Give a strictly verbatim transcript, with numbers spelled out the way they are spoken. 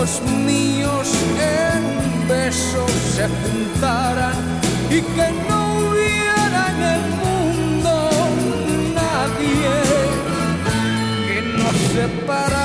los míos en besos se juntaran y que no hubiera en el mundo nadie que nos separara.